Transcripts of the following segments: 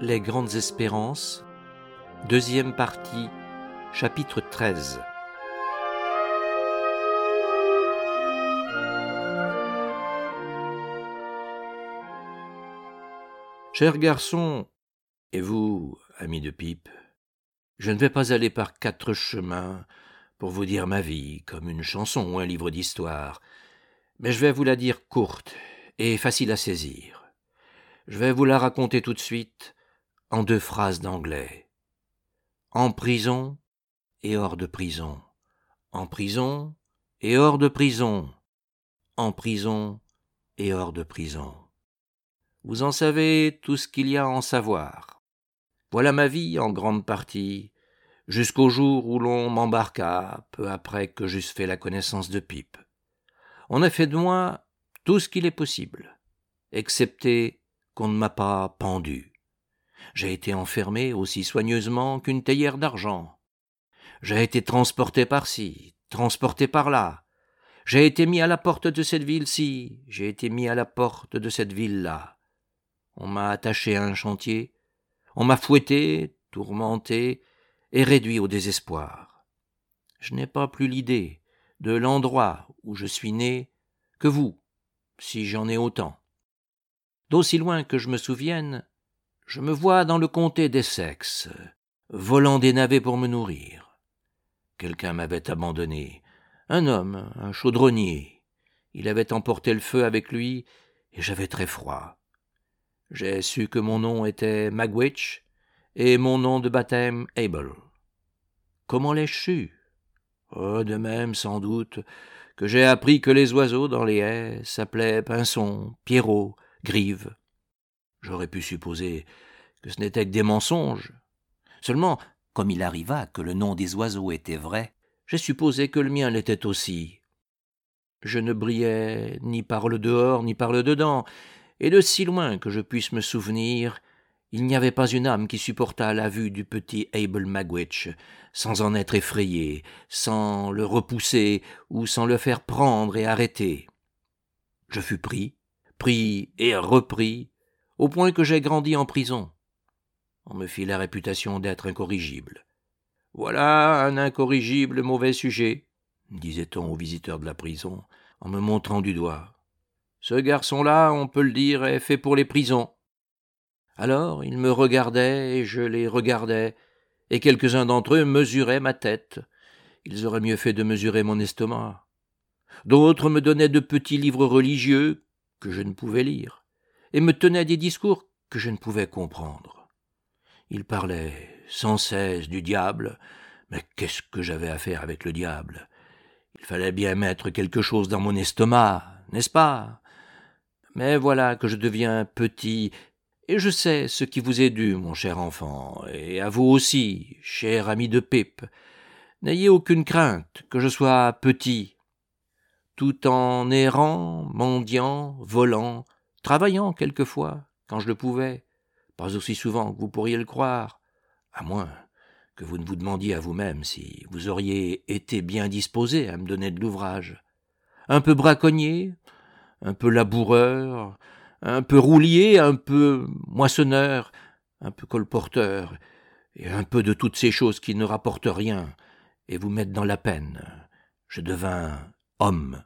Les grandes espérances, deuxième partie, chapitre 13. Cher garçon, et vous, ami de pipe, je ne vais pas aller par 4 chemins pour vous dire ma vie comme une chanson ou un livre d'histoire, mais je vais vous la dire courte et facile à saisir. Je vais vous la raconter tout de suite en 2 phrases d'anglais. En prison et hors de prison. En prison et hors de prison. En prison et hors de prison. Vous en savez tout ce qu'il y a à en savoir. Voilà ma vie en grande partie, jusqu'au jour où l'on m'embarqua, peu après que j'eusse fait la connaissance de Pipe. On a fait de moi tout ce qu'il est possible, excepté qu'on ne m'a pas pendu. J'ai été enfermé aussi soigneusement qu'une théière d'argent. J'ai été transporté par-ci, transporté par-là. J'ai été mis à la porte de cette ville-ci, j'ai été mis à la porte de cette ville-là. On m'a attaché à un chantier, on m'a fouetté, tourmenté et réduit au désespoir. Je n'ai pas plus l'idée de l'endroit où je suis né que vous, si j'en ai autant. D'aussi loin que je me souvienne, je me vois dans le comté d'Essex, volant des navets pour me nourrir. Quelqu'un m'avait abandonné, un homme, un chaudronnier. Il avait emporté le feu avec lui et j'avais très froid. J'ai su que mon nom était Magwitch et mon nom de baptême Abel. Comment l'ai-je su ? De même, sans doute, que j'ai appris que les oiseaux dans les haies s'appelaient Pinson, Pierrot, Grive. J'aurais pu supposer que ce n'était que des mensonges. Seulement, comme il arriva que le nom des oiseaux était vrai, j'ai supposé que le mien l'était aussi. Je ne brillais ni par le dehors ni par le dedans, et de si loin que je puisse me souvenir, il n'y avait pas une âme qui supportât la vue du petit Abel Magwitch, sans en être effrayée, sans le repousser ou sans le faire prendre et arrêter. Je fus pris et repris, au point que j'ai grandi en prison. On me fit la réputation d'être incorrigible. « Voilà un incorrigible mauvais sujet », disait-on aux visiteurs de la prison, en me montrant du doigt. « Ce garçon-là, on peut le dire, est fait pour les prisons. » Alors ils me regardaient et je les regardais, et quelques-uns d'entre eux mesuraient ma tête. Ils auraient mieux fait de mesurer mon estomac. D'autres me donnaient de petits livres religieux que je ne pouvais lire, et me tenaient des discours que je ne pouvais comprendre. Ils parlaient sans cesse du diable, mais qu'est-ce que j'avais à faire avec le diable ? Il fallait bien mettre quelque chose dans mon estomac, n'est-ce pas ? Mais voilà que je deviens petit, et je sais ce qui vous est dû, mon cher enfant, et à vous aussi, cher ami de Pipe. N'ayez aucune crainte que je sois petit. Tout en errant, mendiant, volant, travaillant quelquefois, quand je le pouvais, pas aussi souvent que vous pourriez le croire, à moins que vous ne vous demandiez à vous-même si vous auriez été bien disposé à me donner de l'ouvrage. Un peu braconnier, un peu laboureur, un peu roulier, un peu moissonneur, un peu colporteur, et un peu de toutes ces choses qui ne rapportent rien et vous mettent dans la peine. Je devins homme.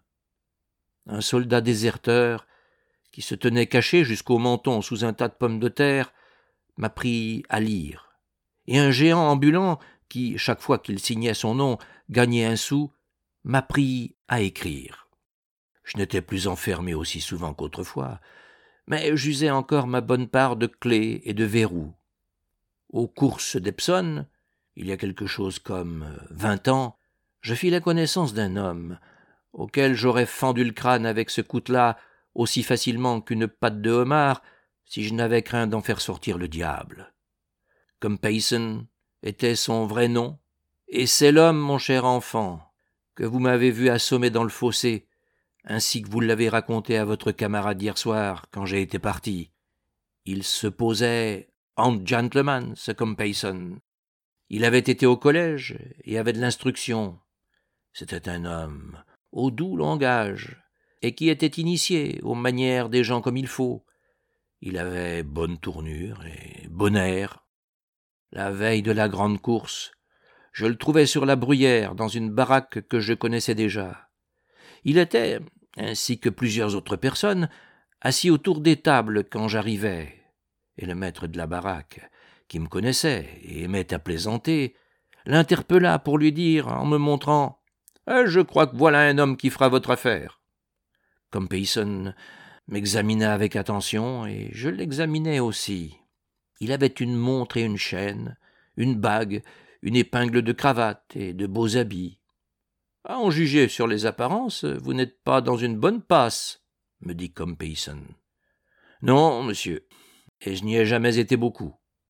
Un soldat déserteur, qui se tenait caché jusqu'au menton sous un tas de pommes de terre, m'a pris à lire. Et un géant ambulant, qui, chaque fois qu'il signait son nom, gagnait un sou, m'a pris à écrire. Je n'étais plus enfermé aussi souvent qu'autrefois, mais j'usais encore ma bonne part de clés et de verrous. Aux courses d'Epsom, il y a quelque chose comme 20 ans, je fis la connaissance d'un homme, auquel j'aurais fendu le crâne avec ce coutelas aussi facilement qu'une patte de homard, si je n'avais craint d'en faire sortir le diable. Comme Payson était son vrai nom, et c'est l'homme, mon cher enfant, que vous m'avez vu assommer dans le fossé, ainsi que vous l'avez raconté à votre camarade hier soir, quand j'ai été parti. Il se posait en gentleman, ce comme Payson. Il avait été au collège et avait de l'instruction. C'était un homme au doux langage, et qui était initié aux manières des gens comme il faut. Il avait bonne tournure et bon air. La veille de la grande course, je le trouvai sur la bruyère, dans une baraque que je connaissais déjà. Il était, ainsi que plusieurs autres personnes, assis autour des tables quand j'arrivai, et le maître de la baraque, qui me connaissait et aimait à plaisanter, l'interpella pour lui dire, en me montrant « Je crois que voilà un homme qui fera votre affaire. » Compeyson m'examina avec attention, et je l'examinai aussi. Il avait une montre et une chaîne, une bague, une épingle de cravate et de beaux habits. « À en juger sur les apparences, vous n'êtes pas dans une bonne passe, » me dit Compeyson. « Non, monsieur, et je n'y ai jamais été beaucoup. »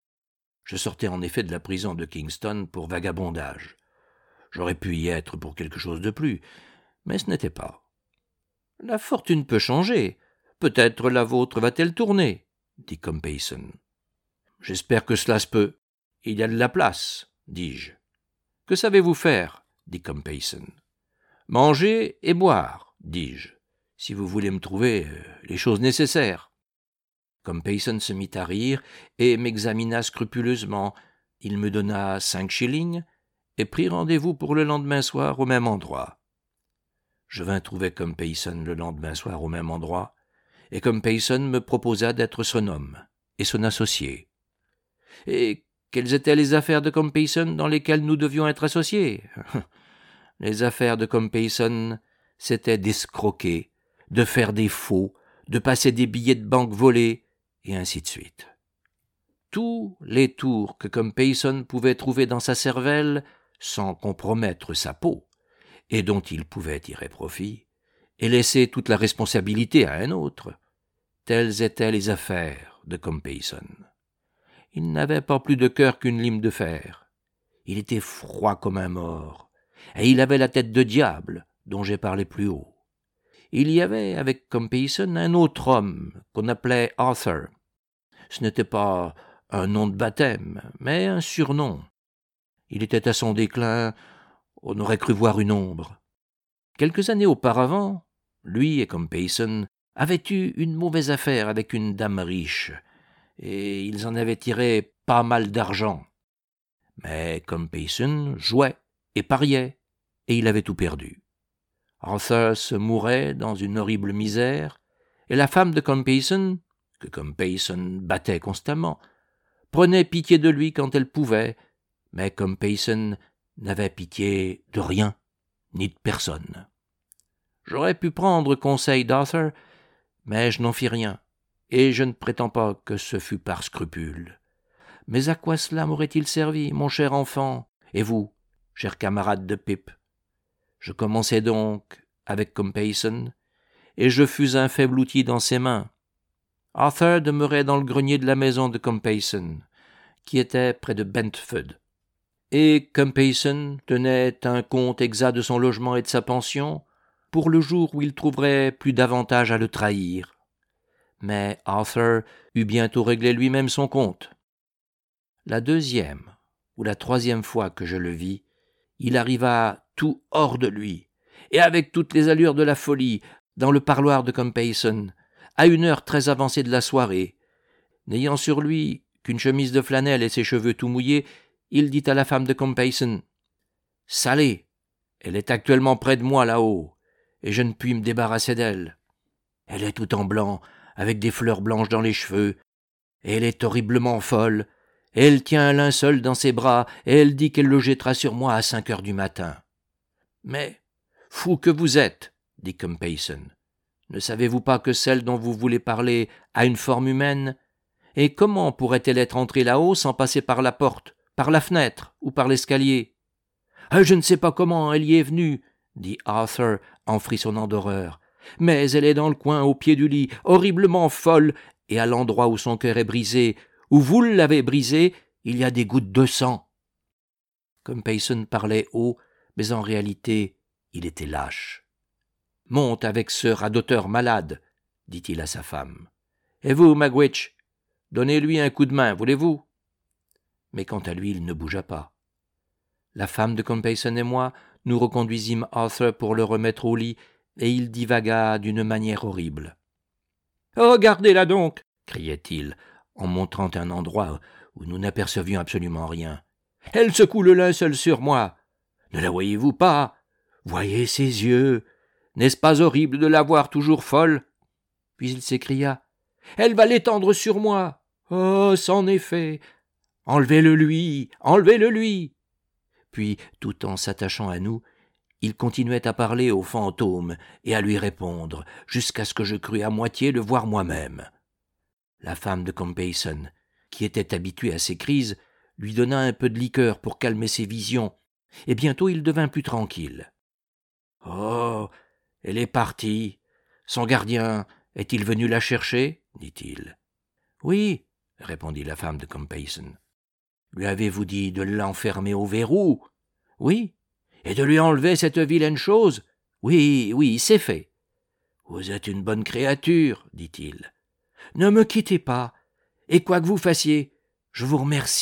Je sortais en effet de la prison de Kingston pour vagabondage. J'aurais pu y être pour quelque chose de plus, mais ce n'était pas. « La fortune peut changer. Peut-être la vôtre va-t-elle tourner, » dit Compeyson. « J'espère que cela se peut. Il y a de la place, » dis-je. « Que savez-vous faire, » dit Compeyson. « Manger et boire, » dis-je, « si vous voulez me trouver les choses nécessaires. » Compeyson se mit à rire et m'examina scrupuleusement. Il me donna 5 shillings et prit rendez-vous pour le lendemain soir au même endroit. Je vins trouver Compeyson le lendemain soir au même endroit, et Compeyson me proposa d'être son homme et son associé. Et quelles étaient les affaires de Compeyson dans lesquelles nous devions être associés? Les affaires de Compeyson, c'était d'escroquer, de faire des faux, de passer des billets de banque volés, et ainsi de suite. Tous les tours que Compeyson pouvait trouver dans sa cervelle, sans compromettre sa peau, et dont il pouvait tirer profit, et laisser toute la responsabilité à un autre, telles étaient les affaires de Compeyson. Il n'avait pas plus de cœur qu'une lime de fer. Il était froid comme un mort, et il avait la tête de diable, dont j'ai parlé plus haut. Il y avait avec Compeyson un autre homme qu'on appelait Arthur. Ce n'était pas un nom de baptême, mais un surnom. Il était à son déclin, on aurait cru voir une ombre. Quelques années auparavant, lui et Compeyson avaient eu une mauvaise affaire avec une dame riche, et ils en avaient tiré pas mal d'argent. Mais Compeyson jouait et pariait, et il avait tout perdu. Arthur se mourait dans une horrible misère, et la femme de Compeyson, que Compeyson battait constamment, prenait pitié de lui quand elle pouvait, mais Compeyson n'avait pitié de rien, ni de personne. J'aurais pu prendre conseil d'Arthur, mais je n'en fis rien, et je ne prétends pas que ce fût par scrupule. Mais à quoi cela m'aurait-il servi, mon cher enfant, et vous, cher camarade de pipe? Je commençai donc avec Compeyson, et je fus un faible outil dans ses mains. Arthur demeurait dans le grenier de la maison de Compeyson, qui était près de Brentford. Et Compeyson tenait un compte exact de son logement et de sa pension, pour le jour où il trouverait plus d'avantage à le trahir. Mais Arthur eut bientôt réglé lui-même son compte. La deuxième ou la troisième fois que je le vis, il arriva tout hors de lui, et avec toutes les allures de la folie, dans le parloir de Compeyson, à une heure très avancée de la soirée. N'ayant sur lui qu'une chemise de flanelle et ses cheveux tout mouillés, il dit à la femme de Compeyson « Sally, elle est actuellement près de moi là-haut, et je ne puis me débarrasser d'elle. Elle est tout en blanc, avec des fleurs blanches dans les cheveux, et elle est horriblement folle, et elle tient un linceul dans ses bras, et elle dit qu'elle le jettera sur moi à 5 heures du matin. » « Mais, fou que vous êtes, dit Compeyson, ne savez-vous pas que celle dont vous voulez parler a une forme humaine? Et comment pourrait-elle être entrée là-haut sans passer par la porte, par la fenêtre ou par l'escalier? »« Je ne sais pas comment elle y est venue, dit Arthur en frissonnant d'horreur, mais elle est dans le coin au pied du lit, horriblement folle, et à l'endroit où son cœur est brisé, où vous l'avez brisé, il y a des gouttes de sang. » Compeyson parlait haut, mais en réalité, il était lâche. « Monte avec ce radoteur malade, » dit-il à sa femme. « Et vous, Magwitch, donnez-lui un coup de main, voulez-vous » Mais quant à lui, il ne bougea pas. La femme de Compeyson et moi, nous reconduisîmes Arthur pour le remettre au lit, et il divagua d'une manière horrible. « Oh, gardez-la donc, criait-il, en montrant un endroit où nous n'apercevions absolument rien. « Elle secoue le linceul sur moi. Ne la voyez-vous pas? Voyez ses yeux. N'est-ce pas horrible de la voir toujours folle ?» Puis il s'écria. « Elle va l'étendre sur moi. Oh, c'en est fait. Enlevez-le lui, enlevez-le lui. » Puis, tout en s'attachant à nous, il continuait à parler au fantôme et à lui répondre, jusqu'à ce que je crus à moitié le voir moi-même. La femme de Compeyson, qui était habituée à ces crises, lui donna un peu de liqueur pour calmer ses visions, et bientôt il devint plus tranquille. « Oh, elle est partie. Son gardien est-il venu la chercher ?» dit-il. « Oui, » répondit la femme de Compeyson. « Lui avez-vous dit de l'enfermer au verrou ?»« Oui. » « Et de lui enlever cette vilaine chose ?»« Oui, oui, c'est fait. »« Vous êtes une bonne créature, dit-il. »« Ne me quittez pas, et quoi que vous fassiez, je vous remercie. »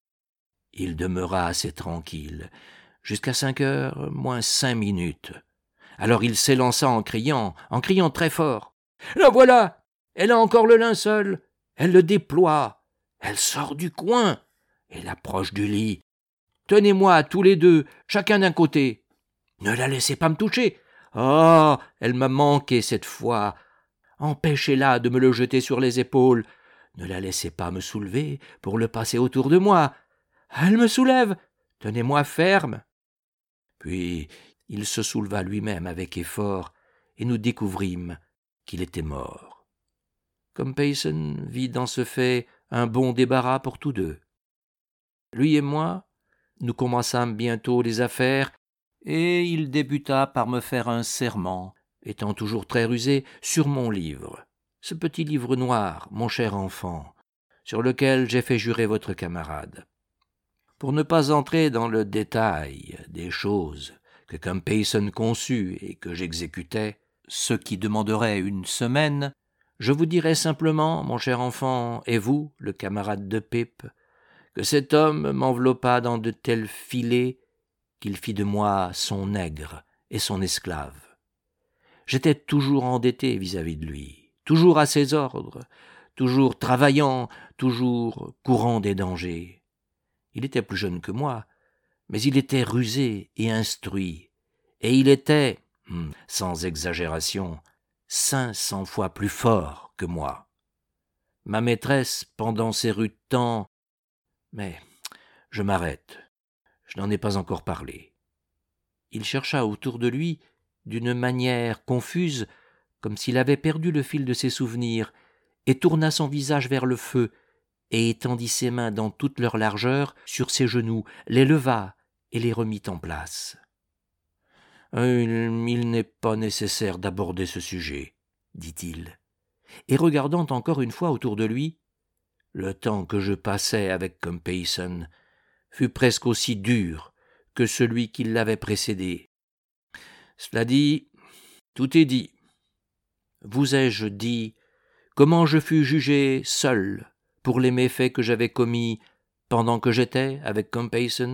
Il demeura assez tranquille, jusqu'à 5h moins 5 minutes. Alors il s'élança en criant très fort. « La voilà! Elle a encore le linceul! Elle le déploie! Elle sort du coin! Elle approche du lit! Tenez-moi tous les deux, chacun d'un côté! Ne la laissez pas me toucher! Oh, elle m'a manqué cette fois! Empêchez-la de me le jeter sur les épaules! Ne la laissez pas me soulever pour le passer autour de moi! Elle me soulève! Tenez-moi ferme! » Puis il se souleva lui-même avec effort, et nous découvrîmes qu'il était mort. Compeyson vit dans ce fait un bon débarras pour tous deux. Lui et moi, nous commençâmes bientôt les affaires, et il débuta par me faire un serment, étant toujours très rusé, sur mon livre, ce petit livre noir, mon cher enfant, sur lequel j'ai fait jurer votre camarade. Pour ne pas entrer dans le détail des choses que Compeyson conçut et que j'exécutais, ce qui demanderait une semaine, je vous dirai simplement, mon cher enfant, et vous, le camarade de Pip, que cet homme m'enveloppa dans de tels filets qu'il fit de moi son nègre et son esclave. J'étais toujours endetté vis-à-vis de lui, toujours à ses ordres, toujours travaillant, toujours courant des dangers. Il était plus jeune que moi, mais il était rusé et instruit, et il était, sans exagération, 500 fois plus fort que moi. Ma maîtresse, pendant ces rudes temps, mais je m'arrête, je n'en ai pas encore parlé. Il chercha autour de lui, d'une manière confuse, comme s'il avait perdu le fil de ses souvenirs, et tourna son visage vers le feu, et étendit ses mains dans toute leur largeur sur ses genoux, les leva et les remit en place. « Il n'est pas nécessaire d'aborder ce sujet, » dit-il, et regardant encore une fois autour de lui, « le temps que je passai avec Compeyson fut presque aussi dur que celui qui l'avait précédé. Cela dit, tout est dit. Vous ai-je dit comment je fus jugé seul pour les méfaits que j'avais commis pendant que j'étais avec Compeyson ? »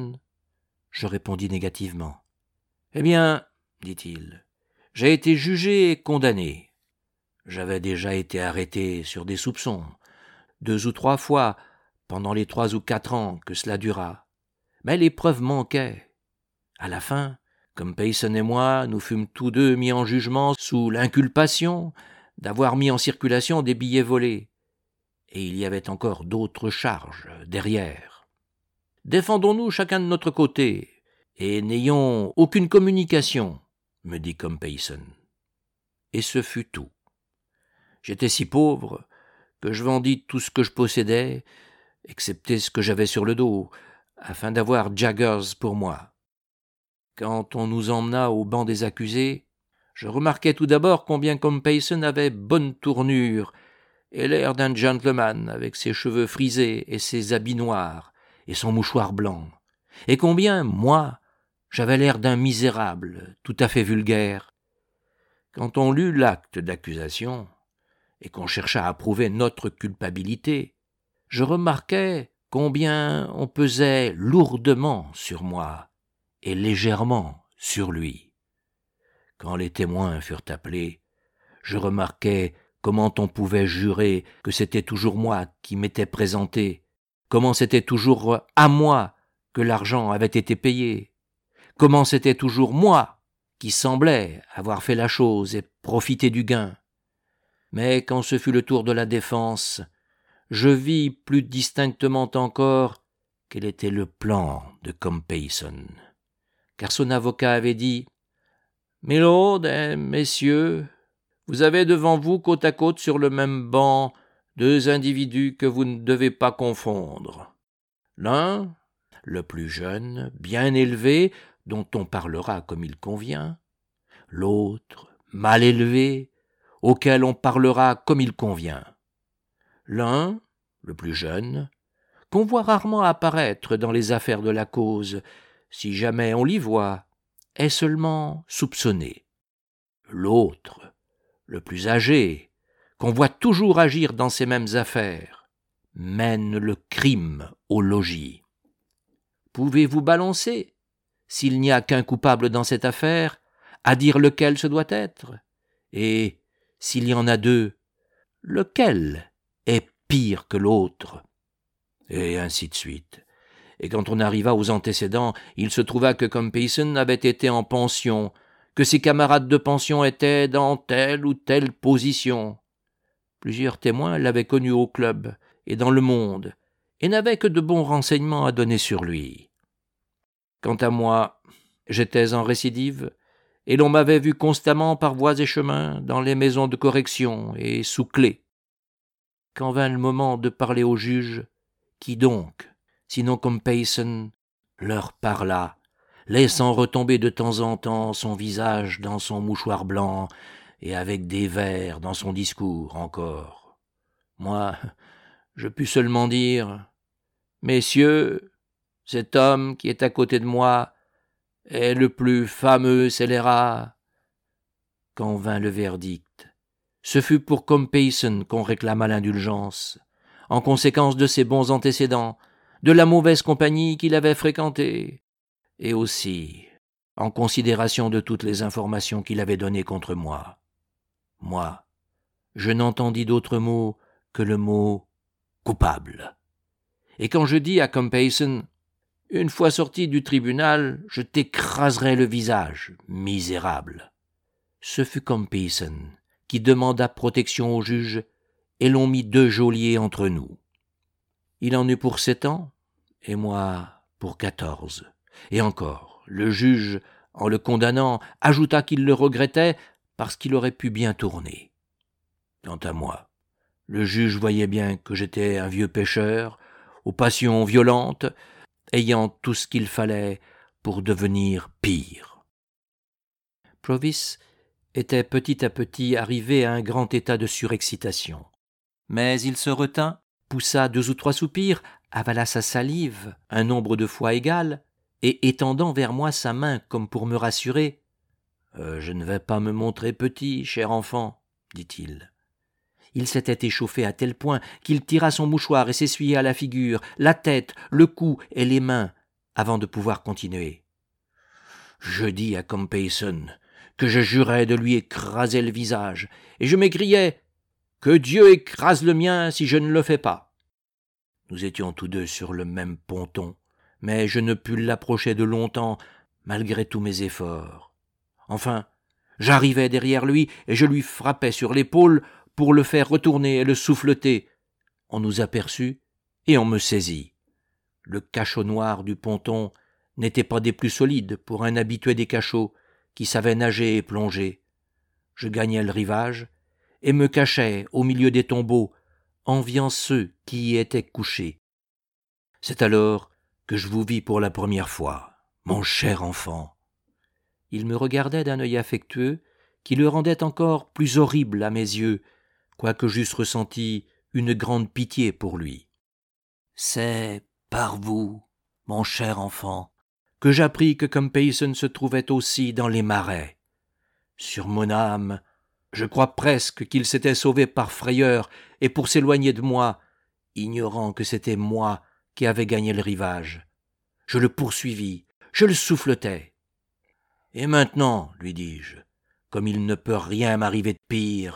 Je répondis négativement. « Eh bien, dit-il, j'ai été jugé et condamné. J'avais déjà été arrêté sur des soupçons, 2 ou 3 fois pendant les 3 ou 4 ans que cela dura. Mais les preuves manquaient. À la fin, Compeyson et moi, nous fûmes tous deux mis en jugement sous l'inculpation d'avoir mis en circulation des billets volés. Et il y avait encore d'autres charges derrière. Défendons-nous chacun de notre côté, et n'ayons aucune communication, me dit Compeyson. Et ce fut tout. J'étais si pauvre que je vendis tout ce que je possédais, excepté ce que j'avais sur le dos, afin d'avoir Jaggers pour moi. Quand on nous emmena au banc des accusés, je remarquai tout d'abord combien Compeyson avait bonne tournure et l'air d'un gentleman avec ses cheveux frisés et ses habits noirs et son mouchoir blanc, et combien, moi, j'avais l'air d'un misérable tout à fait vulgaire. Quand on lut l'acte d'accusation et qu'on chercha à prouver notre culpabilité, je remarquai combien on pesait lourdement sur moi et légèrement sur lui. Quand les témoins furent appelés, je remarquai Comment on pouvait jurer que c'était toujours moi qui m'étais présenté? Comment c'était toujours à moi que l'argent avait été payé? Comment c'était toujours moi qui semblais avoir fait la chose et profité du gain? Mais quand ce fut le tour de la défense, je vis plus distinctement encore quel était le plan de Compeyson. Car son avocat avait dit « Milord et messieurs, vous avez devant vous côte à côte sur le même banc deux individus que vous ne devez pas confondre. L'un, le plus jeune, bien élevé, dont on parlera comme il convient, l'autre, mal élevé, auquel on parlera comme il convient. L'un, le plus jeune, qu'on voit rarement apparaître dans les affaires de la cause, si jamais on l'y voit, est seulement soupçonné. L'autre, le plus âgé, qu'on voit toujours agir dans ces mêmes affaires, mène le crime au logis. Pouvez-vous balancer, s'il n'y a qu'un coupable dans cette affaire, à dire lequel ce doit être? Et, s'il y en a deux, lequel est pire que l'autre? Et ainsi de suite. Et quand on arriva aux antécédents, il se trouva que Compeyson avait été en pension, que ses camarades de pension étaient dans telle ou telle position. Plusieurs témoins l'avaient connu au club et dans le monde, et n'avaient que de bons renseignements à donner sur lui. Quant à moi, j'étais en récidive, et l'on m'avait vu constamment par voies et chemins dans les maisons de correction et sous clé. Quand vint le moment de parler au juge, qui donc, sinon Compeyson, leur parla, laissant retomber de temps en temps son visage dans son mouchoir blanc et avec des vers dans son discours encore. Moi, je pus seulement dire « Messieurs, cet homme qui est à côté de moi est le plus fameux scélérat. » Quand vint le verdict, ce fut pour Compeyson qu'on réclama l'indulgence, en conséquence de ses bons antécédents, de la mauvaise compagnie qu'il avait fréquentée, et aussi en considération de toutes les informations qu'il avait données contre moi. Moi, je n'entendis d'autre mot que le mot « coupable ». Et quand je dis à Compeyson « Une fois sorti du tribunal, je t'écraserai le visage, misérable », ce fut Compeyson qui demanda protection au juge et l'on mit 2 geôliers entre nous. Il en eut pour 7 ans, et moi pour 14. Et encore, le juge, en le condamnant, ajouta qu'il le regrettait parce qu'il aurait pu bien tourner. Quant à moi, le juge voyait bien que j'étais un vieux pécheur, aux passions violentes, ayant tout ce qu'il fallait pour devenir pire. Provis était petit à petit arrivé à un grand état de surexcitation. Mais il se retint, poussa 2 ou 3 soupirs, avala sa salive un nombre de fois égal, et étendant vers moi sa main comme pour me rassurer, « Je ne vais pas me montrer petit, cher enfant, » dit-il. Il s'était échauffé à tel point qu'il tira son mouchoir et s'essuyait à la figure, la tête, le cou et les mains, avant de pouvoir continuer. Je dis à Compeyson que je jurais de lui écraser le visage, et je m'écriai « Que Dieu écrase le mien si je ne le fais pas !» Nous étions tous deux sur le même ponton, mais je ne pus l'approcher de longtemps, malgré tous mes efforts. Enfin, j'arrivai derrière lui et je lui frappai sur l'épaule pour le faire retourner et le souffleter. On nous aperçut et on me saisit. Le cachot noir du ponton n'était pas des plus solides pour un habitué des cachots qui savait nager et plonger. Je gagnai le rivage et me cachai au milieu des tombeaux, enviant ceux qui y étaient couchés. C'est alors que je vous vis pour la première fois, mon cher enfant. Il me regardait d'un œil affectueux qui le rendait encore plus horrible à mes yeux, quoique j'eusse ressenti une grande pitié pour lui. C'est par vous, mon cher enfant, que j'appris que Compeyson se trouvait aussi dans les marais. Sur mon âme, je crois presque qu'il s'était sauvé par frayeur et pour s'éloigner de moi, ignorant que c'était moi qui avais gagné le rivage. Je le poursuivis, je le souffletai. « Et maintenant, lui dis-je, comme il ne peut rien m'arriver de pire,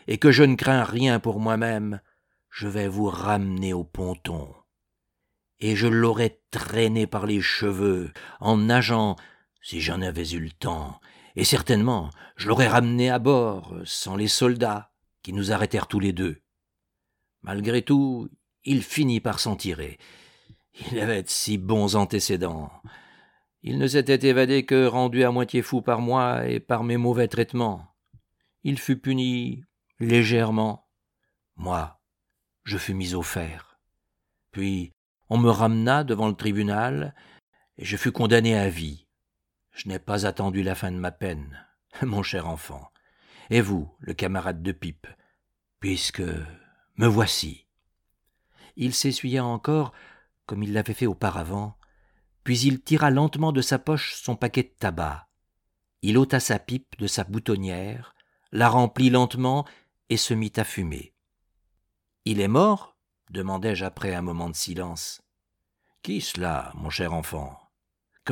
et que je ne crains rien pour moi-même, je vais vous ramener au ponton. Et je l'aurais traîné par les cheveux, en nageant, si j'en avais eu le temps, et certainement je l'aurais ramené à bord, sans les soldats, qui nous arrêtèrent tous les deux. Malgré tout, il finit par s'en tirer. Il avait de si bons antécédents. Il ne s'était évadé que rendu à moitié fou par moi et par mes mauvais traitements. Il fut puni légèrement. Moi, je fus mis au fer. Puis, on me ramena devant le tribunal et je fus condamné à vie. Je n'ai pas attendu la fin de ma peine, mon cher enfant. Et vous, le camarade de pipe, puisque me voici. Il s'essuya encore, comme il l'avait fait auparavant, puis il tira lentement de sa poche son paquet de tabac. Il ôta sa pipe de sa boutonnière, la remplit lentement et se mit à fumer. « Il est mort ?» demandai-je après un moment de silence. « Qui cela, mon cher enfant ?»« Compeyson. »«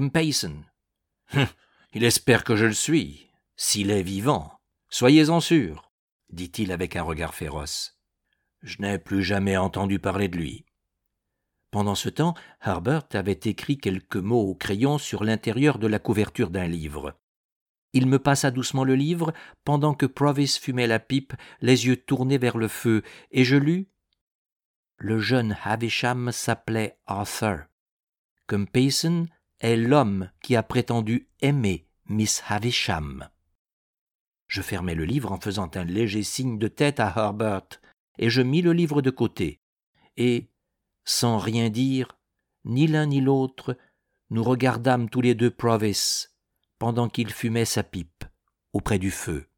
Il espère que je le suis, s'il est vivant. Soyez-en sûr, dit-il avec un regard féroce. Je n'ai plus jamais entendu parler de lui. » Pendant ce temps, Harbert avait écrit quelques mots au crayon sur l'intérieur de la couverture d'un livre. Il me passa doucement le livre, pendant que Provis fumait la pipe, les yeux tournés vers le feu, et je lus « Le jeune Havisham s'appelait Arthur. Compeyson est l'homme qui a prétendu aimer Miss Havisham. » Je fermai le livre en faisant un léger signe de tête à Harbert, et je mis le livre de côté, et, sans rien dire, ni l'un ni l'autre, nous regardâmes tous les deux Provis, pendant qu'il fumait sa pipe, auprès du feu.